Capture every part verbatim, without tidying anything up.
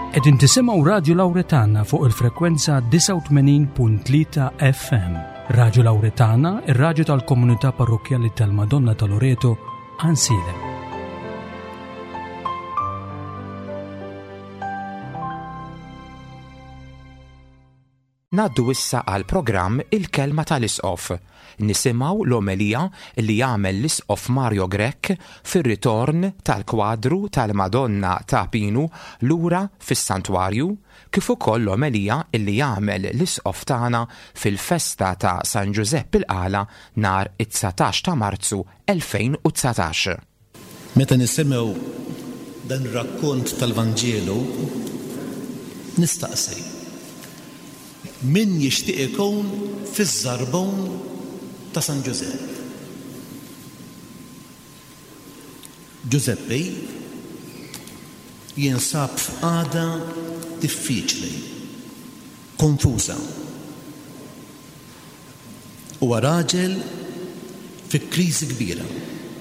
Qegħdin tisimgħu Radio Lawretana fuq il-frekwenza tisa' u tmenin punt tlieta F M. Radio Lawretana, ir-radju tal-Komunità Parrokjali tal-Madonna ta' Loreto, Ansile. Naddu issa għal programm Il-Kelma tal-Isqof. Nisimgħu l-omelija li jagħmel l-Isqof Mario Grech fir-ritorn tal-kwadru tal-Madonna ta' Pinu lura fis-Santwarju, kif ukoll l-omelija li jagħmel l-Isqof tagħna fil-festa ta' San Giuseppe il-Qala nhar it-tsatax ta' Marzu elfejn u tsatax. Meta nisimgħu dan ir-rakkont tal-Vanġelu nistaqsi min jixtieq ikun fiż-żarbon ta' San Giuseppe. Giuseppe jinsab f'qagħda diffiċli, konfuża. Huwa raġel fi kriżi kbira.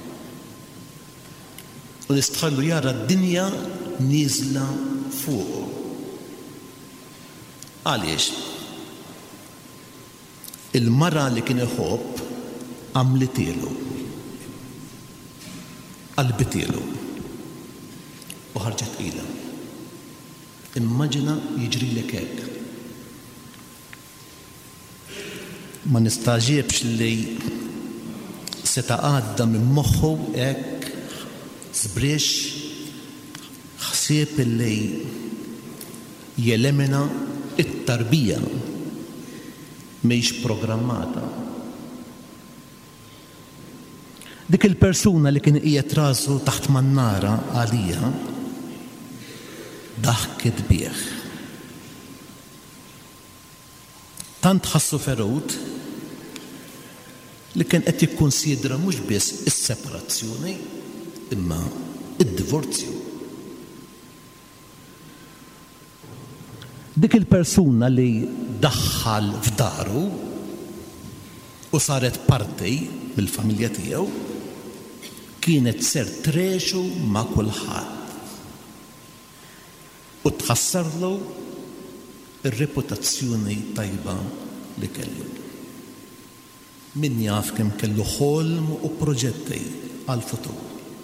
U nistħallu jara d-dinja nieżla fuqu. Għaliex? Il-mara li kien iħobb għamlitielu, qalbitielu u ħarġet ilha. Immaġina jiġrilek hekk. Ma nistaġibx li seta' għadda minn moħħu hekk żbriex ħsieb li jelemina it-tarbija mhix programmata. Dik il-persuna li kien qiegħed rasu taħt mannara għalija daħket bih. Tant ħassu ferut li kien qed jikkunsidra mhux biss is-separazzjoni imma id-divorzju. Dik il-persuna li daħħal f'daru u saret parti mill-familja tiegħu kienet ser trexu ma' kulħadd u tħassarlu ir-reputazzjoni tajba li kellu. Min jaf kemm kellu ħolm u proġetti għall-futur.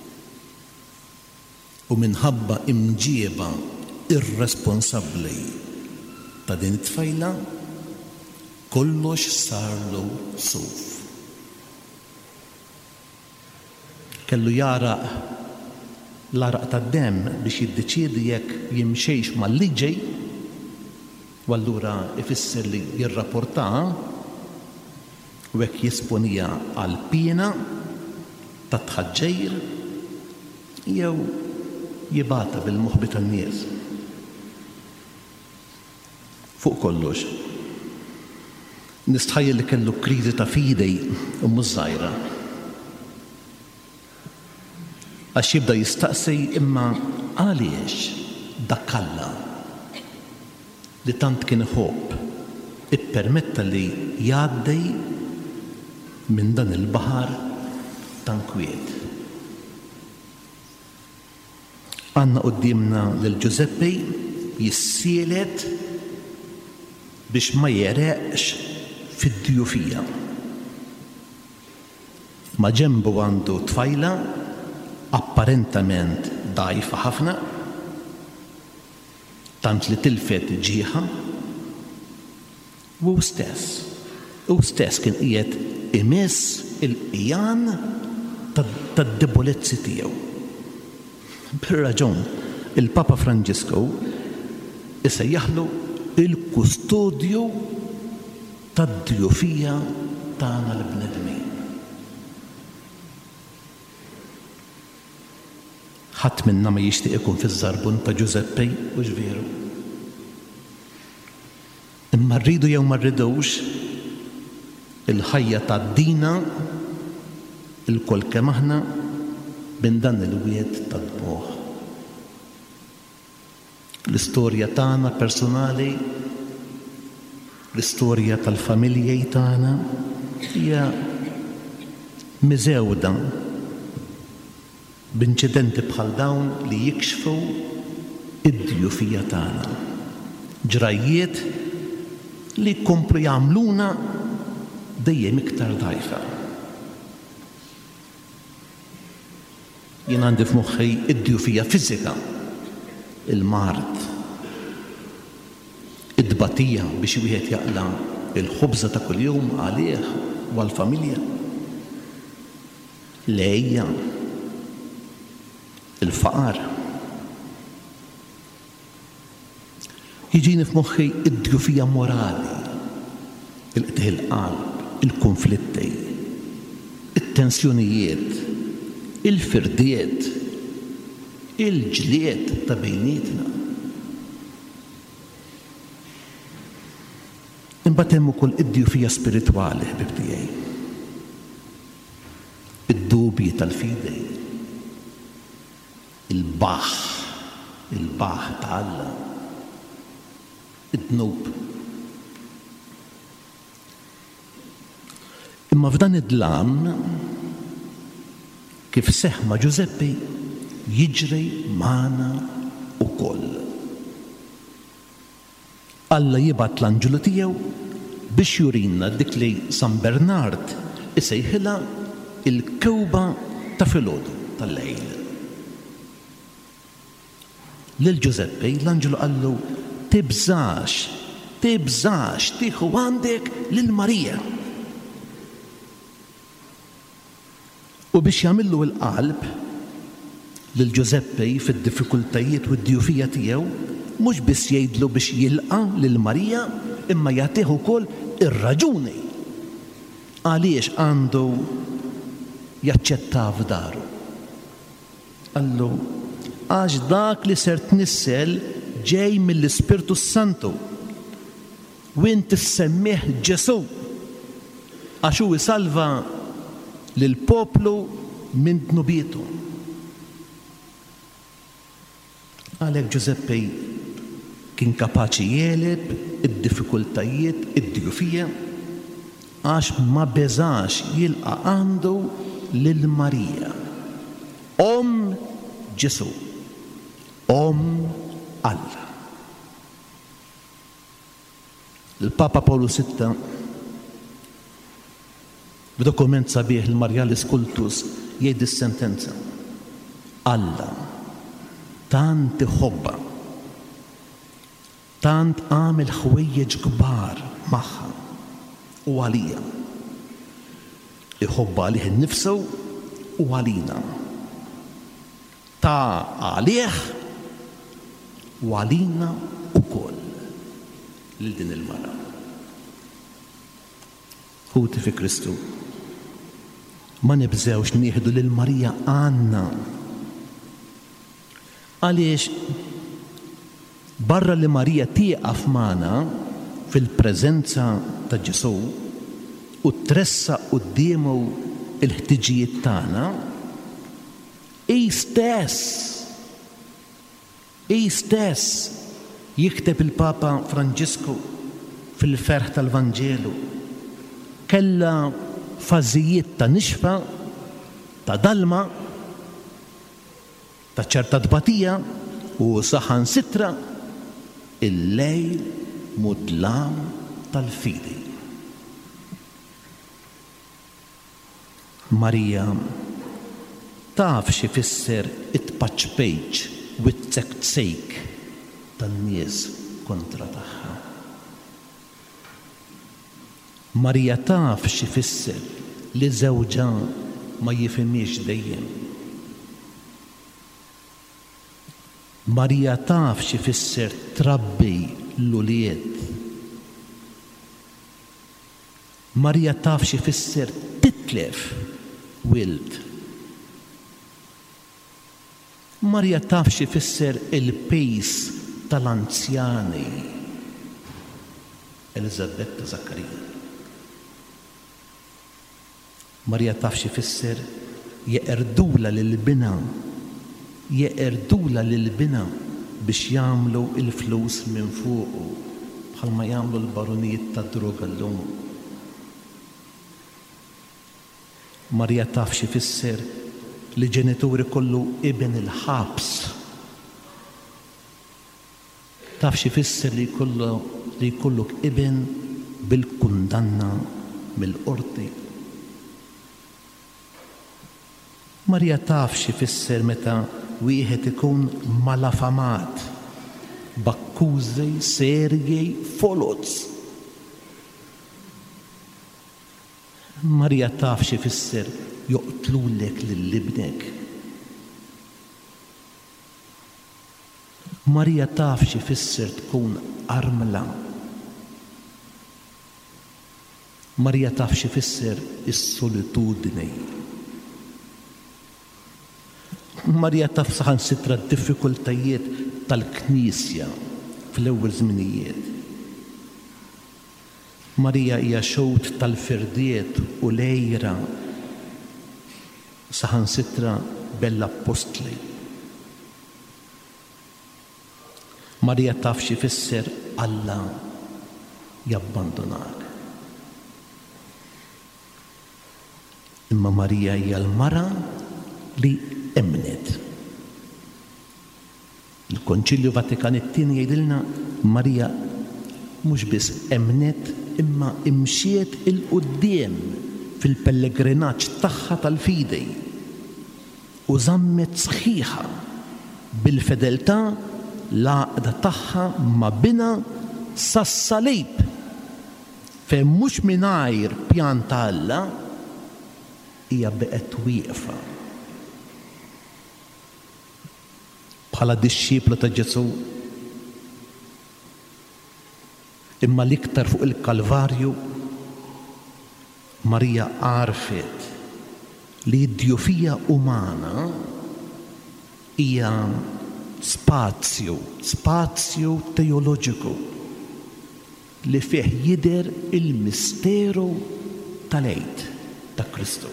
U minħabba imġieba irresponsabbli ta' din it-tfajla kollox sarlu suf. Kellu jaraq l-araq tad-demm biex jiddeċiedi jekk jimxejx mal-liġej u allura ifisser li jirrapporta u hekk jisponija għal pina ta' tħaġġejr jew jibata bil-moħħbi tan-nies. Fuq kollox, nistħajjel li kellu kriżi ta' fidej u mhux żgħira. Għax jibda jistaqsi imma għaliex dak Alla li tant kien iħobb ippermetta li jgħaddi minn dan il-baħar tankwiet. Għandna qudiemna lil Giuseppe jissielet biex ma jereqx fid-djufija. Ma ġembu għandu tfajla apparentament dajfa ħafna, tant li tilfet ġieħa, u stess, u stess kien qiegħed imiss il-qjan tad-debolezzi tiegħu. Bir-raġun, il-Papa Franġisku isejjaħlu il-kustodju tad-djufija tagħna l-bnedmin. Ħadd minna ma jixtieq ikun fiż-żarbun ta' Giuseppe u x'veru. Imma rridu jew ma rridux il-ħajja tad-dina il-kol kemm aħna bin dan il-wied tad-dmugħ. L-istorja tagħna personali, l-istorja tal-familji tagħna hija miżewda b'inċidenti bħal dawn li jikxfu id-djufija tagħna. Ġrajiet li jkomplu jagħmluna dejjem iktar dgħajfa. Jien għandi f'moħħi id-djufija fiżika, il-mard, id-dbatija biex wieħed jaqla il-ħubża ta' kuljum għalih u għall-familja. Lejja, il-faqar. Jiġini f'moħħi id-djufija morali, il-qtieħ il-qalb, il-konflitti, it-tensjonijiet, il-firdiet, il-ġlied ta' bejnietna. Imbagħad hemm ukoll id-djufija spiritwali, ħbib tiegħi. Id-dubji tal-fidej, il-baħ, il-baħ ta' Alla, id-dnub. Imma f'dan id-dlam kif seħħ ma' Giuseppe jiġri magħna ukoll. Alla jibgħat l-anġelu tiegħu biex jurinna dik li San Bernard isejħilha il-kewba ta' filgħodu tal-lejl. Lil Giuseppe l-anġelu qallu tibżax, tibżax tieħu għandek lil Marija. U biex jagħmillu l-qalb lil Giuseppe fid-diffikultajiet u d-djufija tiegħu mhux biss jgħidlu biex jilqa' lil Marija imma jagħtih ukoll ir-raġuni għaliex għandu jaċċetta f'daru. Qallu għax dak li ser tnissel ġej mill-Ispirtu Santu u inti semmih Ġesu għax hu isalva lil poplu minn dnubietu. Għalhekk Giuseppe kien kapaċi jeleb id-diffikultajiet, id-djufija għax ma beżax jilqa' għandu lil Marija, Om Ġesu, Om Alla. Il-Papa Pawlu sitta b'dokument sabiħ il-Marjalis Kultus jgħid is-sentenza: Alla tant iħobba, tant għamel ħwejjeġ kbar magħha u għalija. Iħobba għalih innifsu u għalina. Ta' għalih u għalina ukoll lil din il-mara. Ħuti fi Kristu. Ma nibżewx nieħdu lil Marija għandna. Għaliex barra li Marija tieqaf magħna fil-preżenza ta' Ġesu u tressa qudiemu il-ħtiġijiet tagħna, hi stess, hi stess jikteb il-Papa Franġisku fil-ferħ tal-Vanġelu kellha fażijiet ta' nixfa, ta' dalma, ta' ċerta dbatija u saħansitra il-lejl mudlam tal-fidi. Marija taf xi fisser it-paċpejġ u t-tsejk tan-nies kontra tagħha. Marija taf xi fisser li żewġha ma jifhimiex dejjem. Marija taf xi fisser trabbi l-ulied. Marija taf xi fisser titlef wild. Marija taf xi fisser il-pejs tal-anzjani Elizabetta Zakkarija. Marija taf xi fisser jeqerdula lil-bina, jeqerdula lil-bina biex jagħmlu il-flus minn fuqu bħalma jagħmlu l-baronijiet tad-droga llum. Marija taf xi fisser li ġenituri kollu ibn il-ħabs taf xi fisser li jkollu li jkollok ibn bil-kundanna mill-qorti. Marija taf xi fisser meta wieħed ikun malafamat b'akkużi serji folots. Marija taf xi fisser joqtlulek lil-libnek. Marija taf xi fisser tkun armla. Marija taf xi fisser is-solitudni. Marija taf saħansitra d-diffikultajiet tal-Knisja fl-ewwel żminijiet. Marija hija xewt tal-firdiet u lejra saħansitra bell-Apostli. Marija taf xi fisser Alla jabbandonak. Imma Marija hija l-mara li emnet. Il-Konċilju Vatikan it-tieni jgħidilna Marija mhux biss emnet imma imxiet il-qudiem fil-pellegrinaġġ tagħha tal-fidej u żammet sħiħa bil-fedeltà l-għaqda tagħha ma' bina sas-salib fejn mhux mingħajr pjan ta' Alla hija beqgħet wieqfa bħala dixxipla ta' Ġesu. Imma l-iktar fuq il-Kalvarju Marija għarfet li d-djufija umana hija spazju, spazju teoloġiku li fih jidher il-misteru tal-għid ta' Kristu.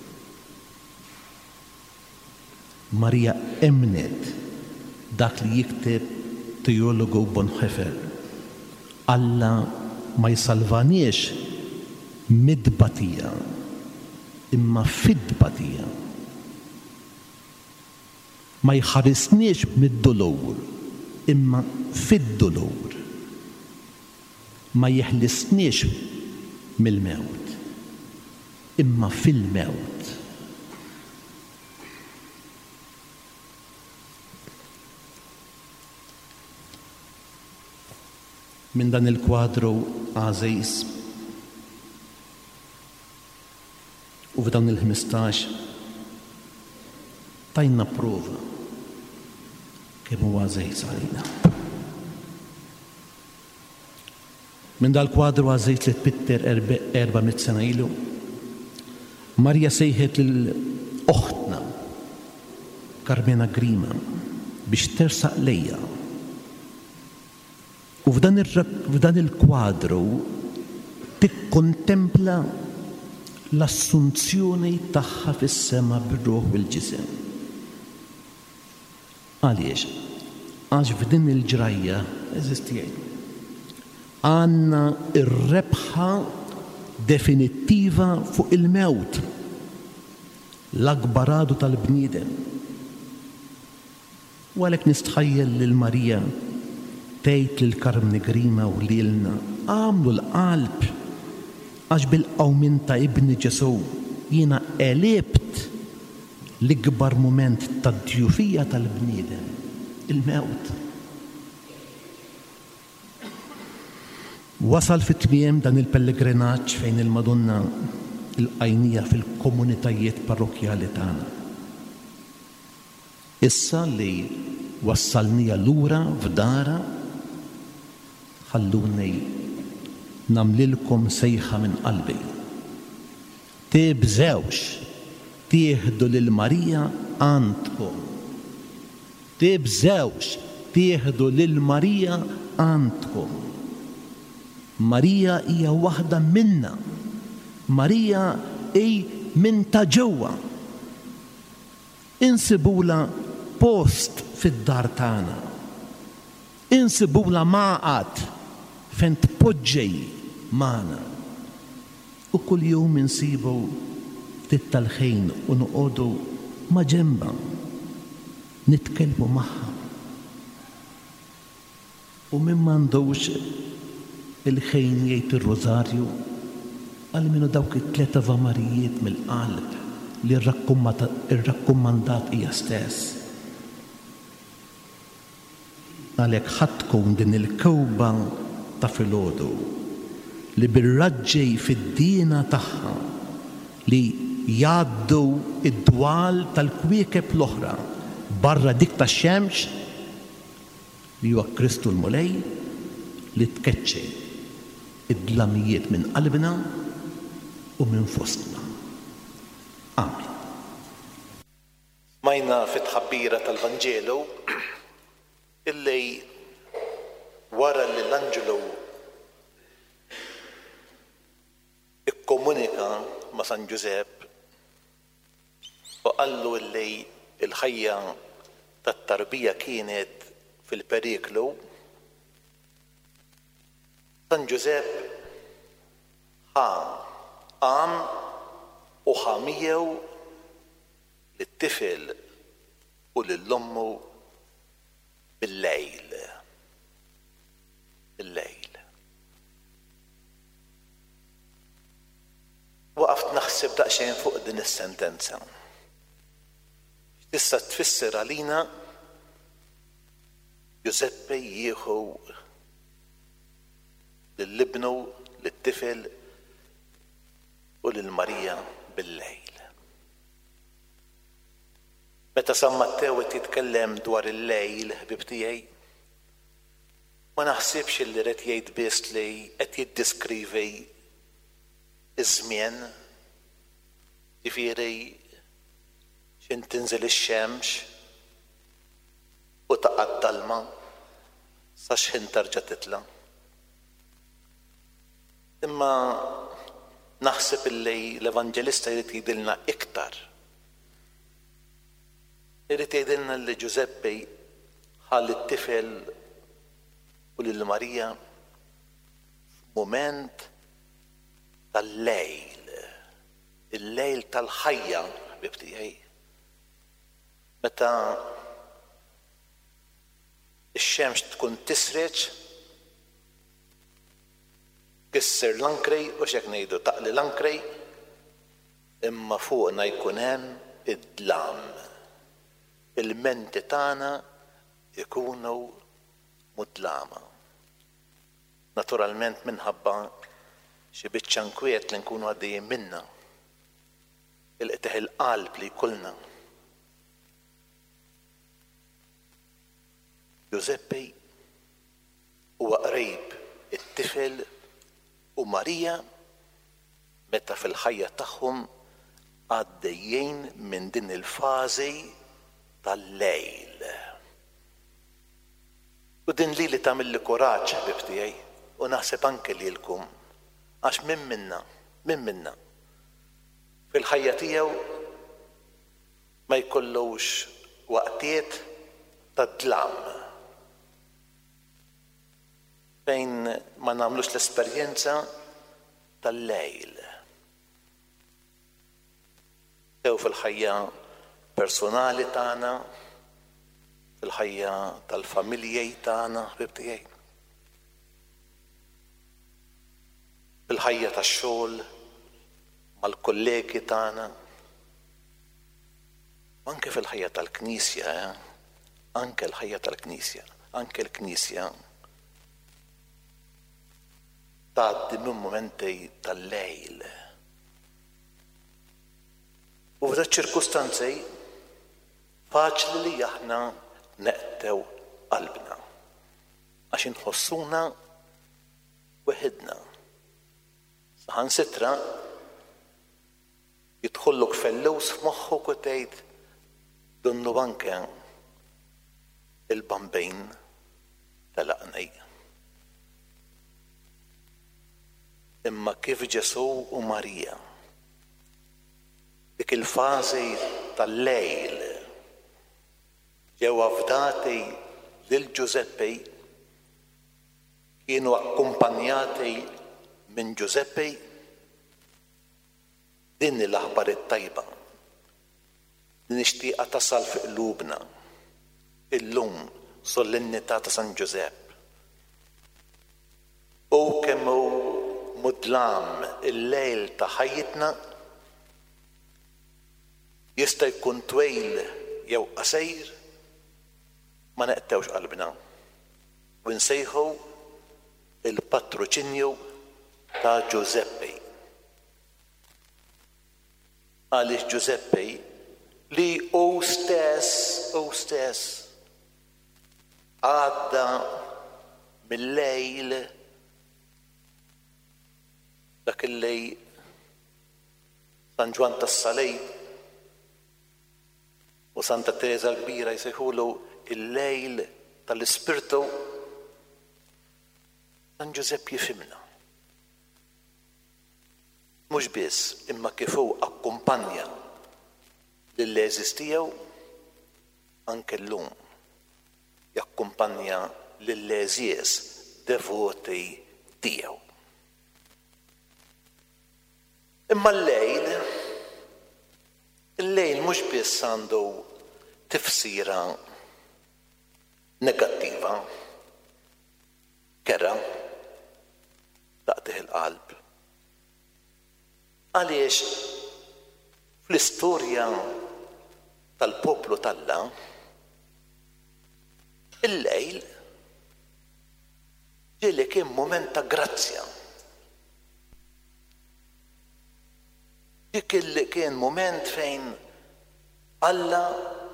Marija emnet dak li jikteb teologu Bonhoeffer. Alla ma jsalvaniex mid-batija imma fid-batija. Ma jħarisniex mid-dolur imma fid-dolur. Ma jeħlisniex mill-mewt imma fil-mewt. Min dan il-kwadru għażejs u f'dan il-ħmistax tajna prova kemm huwa għażejs għalina. Min dal-kwadru għażejs li tbitter erba' mit sena ilu, Marja sejħet l-oħtna Carmena Grima biex tersaq lejja. U f'dan il-kwadru tikkontempla l-assunzjoni tagħha fis-sema bir-ruħ u l-ġisem. Għaliex? Għax f'din il-ġrajja eżistijaj. Għandna ir-rebħa definittiva fuq il-mewt, l-akbar għadu tal-bniedem. U għalhekk nistħajjel lil Marija tgħid lil Carmena Grima u lilna għamlu l-qalb għax bil-qawmin ta' ibni Ġesu jiena qelebt l-ikbar mument tad-djufija tal-bniedem, il-mewt. Wasal fit-tmiem dan il-pellegrinaġġ fejn il-Madonna il-qajnija fil-komunitajiet parrokjali tagħna. Issa li wassalnija lura f'dara ħalluni namlilkom sejħa minn qalbi. Tibżewx tieħdu lil Marija għandkom. Tibżewx tieħdu lil Marija għandkom. Marija hija waħda minna. Marija hi minn ta' ġewwa. Insibula post fid-dar tagħna. Insibula maqgħad fejn tpoġġej magħna. U kull jum insibu ftit tal-ħin u noqogħdu ma' ġenba nitkellmu magħha. U min m'għandux il-ħin jgħid ir-rożarju għal minnu dawk it-tliet avamarijiet mill-qalb li r-rakkomandat hija stess. Għalhekk ħadd tkun din il-kewba ta' filgħodu li bir-raġġej fid-diena tagħha li jgħaddu id-dwal tal-kwiekeb l-oħra barra dik tax-xemx li huwa Kristu l-mulej li tkeċċej id-dlamijiet minn qalbna u minn fostna. Amen. Smajna fit-tħabbira tal-Vanġelu illi wara li l-Anġelu ikkomunika ma' San Ġusepp u qallu illi il-ħajja tat-tarbija kienet fil-periklu, San Ġusepp ħa qam u ħa miegħu lit-tifel u lill-ommu bil-lejl. Bil-lejl. Waqaft naħseb daqsxejn fuq din is-sentenza. Tista' tfisser għalina Giuseppe jieħu lill-ibnu, lit-tifel u lill-Marija bil-lejl. Meta San Matteo qed jitkellem dwar il-lejl, ħbib tiegħi, ma naħsibx li qed jgħid biss li qed jiddeskrivi iż-żmien, jifieri x'in tinżel ix-xemx u taqgħa d-dalma sa x'ħin tarġa' titla'. Imma naħseb illi l-Evanġelista jrid jgħidilna iktar. Jrid jgħidilna li Giuseppe ħalli t-tifel u lil Marija f'mument tal-lejl, il-lejl tal-ħajja, ħbib tiegħi. Meta ix-xemx tkun tisreċ, kisser l-ankrej u x'hekk ngħidu taqli l-ankrej, imma fuqna jkun hemm id-dlam. Il-menti tagħna jkunu mudlama. Naturalment minħabba xi biċċa nkwiet li nkunu għaddejjin minnha. Il-qteħ il-qalb li jkollna. Giuseppe huwa qrib it-tifel u Marija meta fil-ħajja tagħhom għaddejjin minn din il-fażi tal-lejl. U din li li tagħmilli kuraġġ ħbib tiegħi u naħseb anke lilkom għax minn minna, minn minna fil-ħajja tiegħu ma jkollux waqtiet tad-dlam fejn ma nagħmlux l-esperjenza tal-lejl. Sew fil-ħajja personali tagħna, fil-ħajja tal-familji tagħna, ħbib tiegħi. Fil-ħajja tax-xogħol mal-kollegi tagħna. Anke fil-ħajja tal-Knisja, anke l-ħajja tal-Knisja, anke l-Knisja tgħaddi minn mumenti tal-lejl. U f'da ċirkustanzi faċli li aħna neqtew qalbna għax inħossuna weħidna. Saħansitra jidħollok fellews f'moħħok u tgħid donnu anke il-bambejn tal-aqnej. Imma kif Ġesu u Marija dik il-fażi tal-lejl ġew avdati lil Giuseppe, kienu akkumpanjati minn Giuseppe, din l-aħbar it-tajba li nixtieqa tasal fi qlubna illum solenità ta' San Giuseppe u kemm hu mudlam il-lejl ta' ħajjitna jista' jkun twejl jew qasir ma neqtewx qalbna u nsejħu il-patroċinju ta' Giuseppe. Għaliex Giuseppe li hu stess hu stess għadda mill-lejl dak il-lej San Ġwan tas-Salej u Santa Teresa l-Kbira jsejħulu il-lejl tal-Ispirtu. San Giuseppe jifhimna. Mhux biss imma kif hu akkumpanja lill-leżis tiegħu anke llum jakkumpanja lill-leżies devoti tiegħu. Imma l-lejl, il-lejl mhux biss għandu tifsira negattiva, kera, taqtih il-qalb. Għaliex fl-istorja tal-poplu tal-la, il-lejl ġieli kien mument ta' grazzja. Dik li kien mument fejn Alla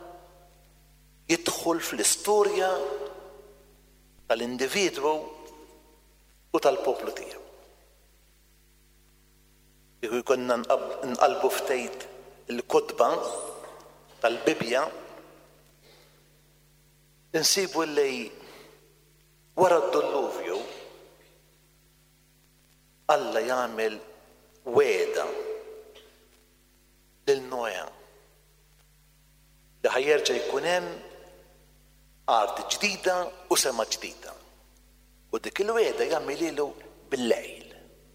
jidħol fl-istorja tal-individwu u tal-poplu tiegħu. Jekk konna nqalbu ftejt il-kutba tal-Bibja, insibu li wara d-Dilluvju Alla jagħmel weda lil Noe li ħajjerġa' jkun hemm art ġdida u sema ġdida. U dik il-weda jagħmel ilu bil-lejl.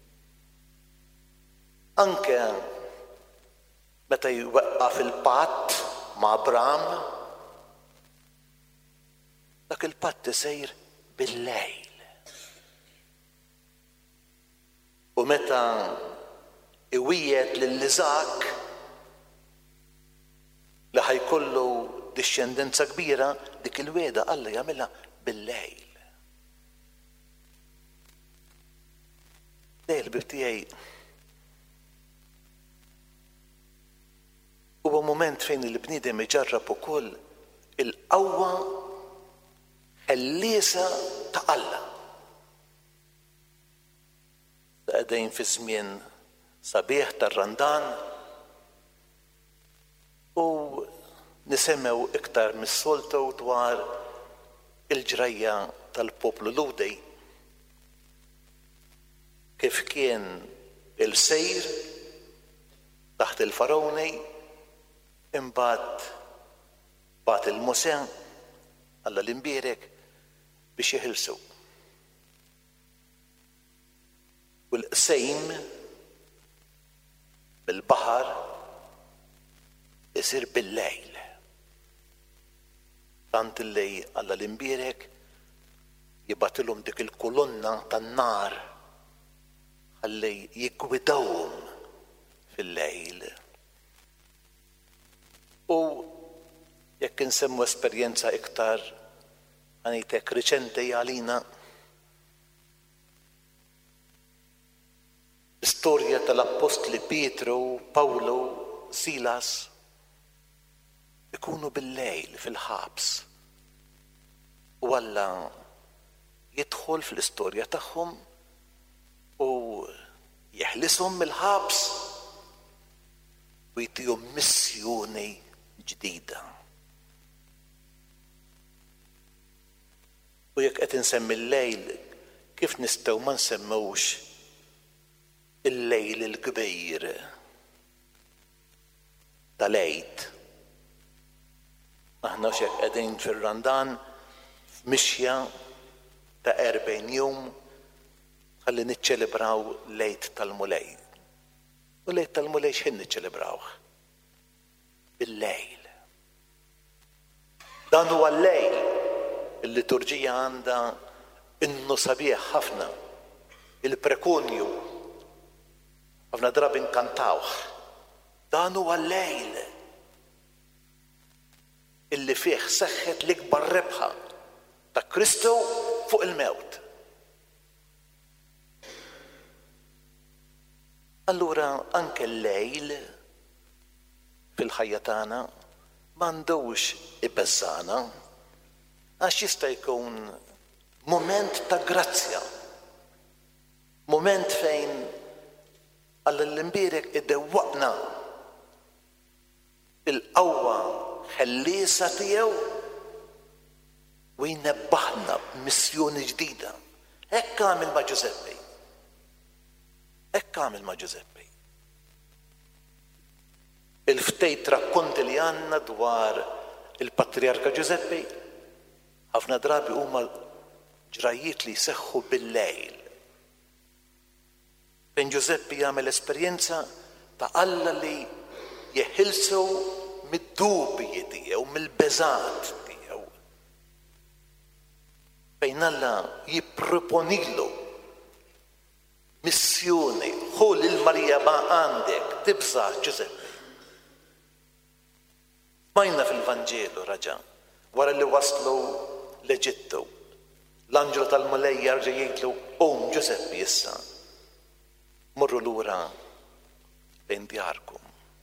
Anke meta jweqqaf il-patt ma' Abram, dak il-patt isejr bil-lejl. U meta iwiet lil-Iżak li ħajkollu dixxendenza kbira, dik il-weda Alla jagħmilha bil-lejl. Lejl bibtiegħi huwa mument fejn il-bniedem iġarrab ukoll il-qawwa ħelliesa ta' Alla. Qegħdin fi żmien sabiħ tar-Randan u nisemmew iktar mis-soltu dwar il-ġrajja tal-poplu Ludej kif kien il-sejr taħt il-Farawni imbagħad bagħat il-Musa Alla l-imbierek biex jeħilsu. U l-qsejm bil-baħar isir bil-lejl. Tant il-lej Alla l-imbierek jibatilhom dik il-kolonna tan-nar ħalli jiggwidawhom fil-lejl. U jekk insemmu esperjenza iktar ħanitek riċenti għalina l-istorja tal-Apostli Pietru, Pawlu, Silas ikunu bil-lejl fil-ħabs u Alla jidħol fl-istorja tagħhom u jeħlishom mill-ħabs u jtihom missjoni ġdida. U jekk qed insemmi l-lejl, kif nistgħu ma nsemmewx il-lejl il-kbir tal-Eid. Aħna x'hekk qegħdin fir-Randan f'mixja ta' erbgħin jum ħalli niċċelebraw l-Eid tal-Mulej. U l-Eid tal-Mulej x'in niċċelebrawh? Bil-lejl. Dan huwa l-lejl il-liturġija għandha innu sabiħ ħafna il-prekunju ħafna drabi nkantawh. Dan huwa l-lejl illi fih seħħet l-ikbar rebħa ta' Kristu fuq il-mewt. Allura anke l-lejl fil-ħajja tagħna m'għandux ibeżżana għax jista' jkun mument ta' grazzja. Mument fejn Alla l-imbirek id-dewwaqna il-qawwa ħelliesa tiegħu u jnebbaħna b'missjoni ġdida. Hekk għamel ma' Giuseppe. Hekk għamel ma' Giuseppe. Il-ftejt rakkonti li għandna dwar il-Patriarka Giuseppe ħafna drabi huma ġrajiet li jseħħu bil-lejl. Fejn Giuseppe jagħmel esperjenza ta' Alla li jeħilsu mid-dubji tiegħu, mill-beżat tiegħu. Fejn Alla jipproponilu missjoni, ħu lil Marija ma għandek tibża Giuseppe. Smajna fil-Vanġelu raġa wara li waslu l-Eġittu. L-anġelu tal-Mulej jarġa' jgħidlu qum Giuseppe issa. Morru lura bejn djarkom.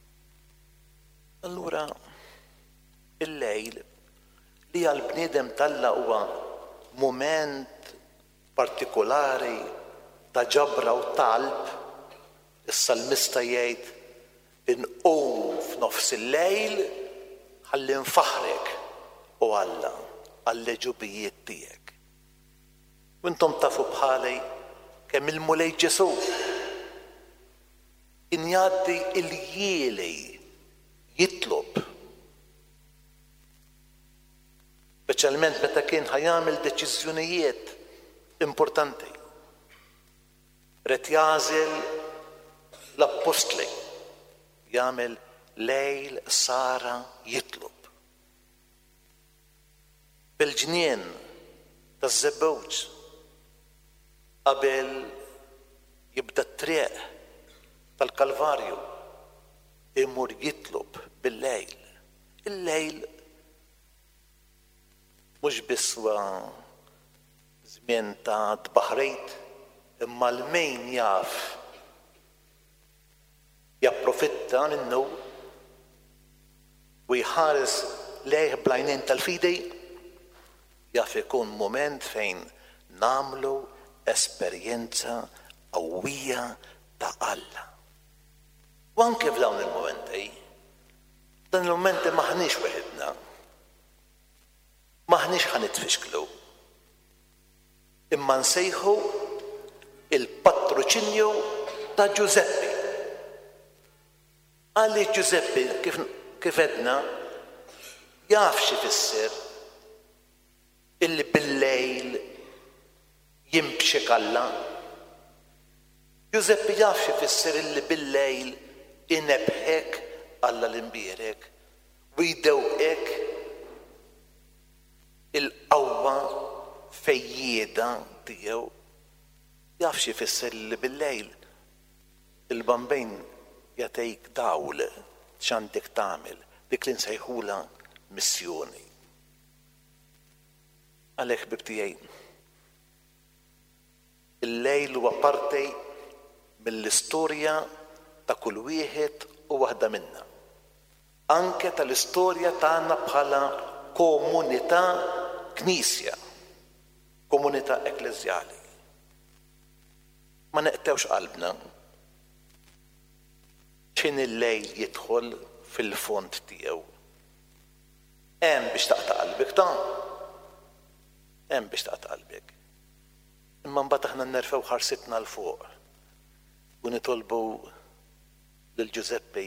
Allura il-lejl li għal-bniedem Alla huwa mument partikolari ta' ġabra u talb, is-salmista jgħid inqum f'nofs il-lejl ħalli nfaħrek u Alla għall-leġubijiet tiegħek. U intom tafu bħalej kemm il-Mulej Ġesu in jgħaddi il-jieli jitlob. Speċjalment meta kien ħajamil deċiżjonijiet importanti. Ret jażel l-apostli jagħmel lejl sara jitlob. Bil-ġnien taż-żebbuġ qabel jibda t-triq tal-Kalvarju imur jitlob bil-lejl. Il-lejl mhux biss huwa żmien ta' tbaħrejt imma l-min jaf japprofitta minnu u jħares lejh bl-għajnejn tal-fidi jaf ikun mument fejn nagħmlu esperjenza qawwija ta' Alla. U anke f'dawn il-momenti, dan il-momenti maħniex weħidna, maħniex ħanitfixklu, imma nsejħu il-patroċinju ta' Giuseppe. Għalli Giuseppe kif, kif edna jaf x'ifisser illi bil-lejl jimbxek Alla. Giuseppe jaf x'ifisser illi bil-lejl inebħek Alla l-imbierek u jdewqek il-qawwa fejjieda tiegħu. Jaf x'ifisser illi bil-lejl il-bambejn jagħtik dawl x'għandek tagħmel dik li nsejħula missjoni. Għalhekk ħbib tiegħi, il-lejl huwa parti mill-istorja ta' kull wieħed u waħda minna. Anke tal-istorja tagħna bħala komunità knisja, komunità ekleżjali. Ma neqtewx qalbna x'in il-lejl jidħol fil-fond tiegħu. Hemm biex taqta' qalbek ta' hemm biex taqta' qalbek. Imma mbagħad aħna nnerfgħu ħarsitna l fuq u nitolbu lil Giuseppe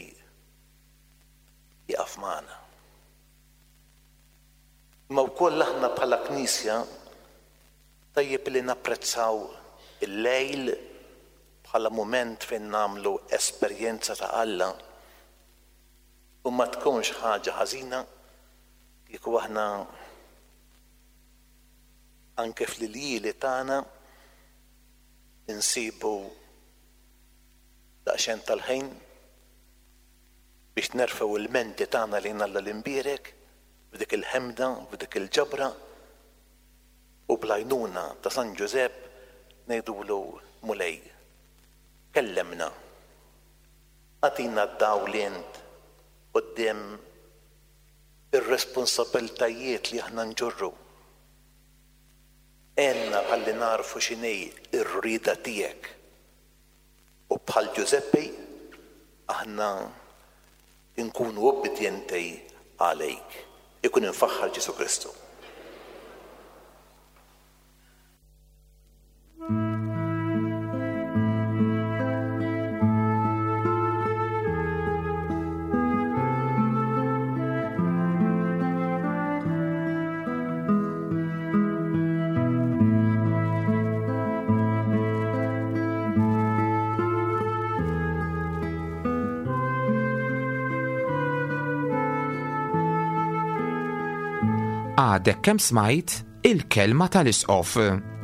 jaqaf magħna. Imma wkoll aħna bħala knisja tajjeb li napprezzaw il-lejl bħala mument fejn nagħmlu esperjenza ta' Alla u ma tkunx ħaġa ħażina kieku aħna anke fl-lieli tagħna insibu daqsxejn tal-ħin biex nerfgħu il-menti tagħna lejn Alla l-imbierek b'dik il-ħemda, b'dik il-ġabra u bl-għajnuna ta' San Ġusepp ngħidulu mulej. Kellemna. Għatina d-dawl li int quddiem ir-responsabbiltajiet li aħna nġorru. Enna ħalli narfu x'inhi r-rieda tiegħek. U bħal Giuseppi aħna nkunu obbedjenti għalejk. Ikun infaħħar Ġesu Kristu. Għadek kemm smajt il-kelma tal-isqof.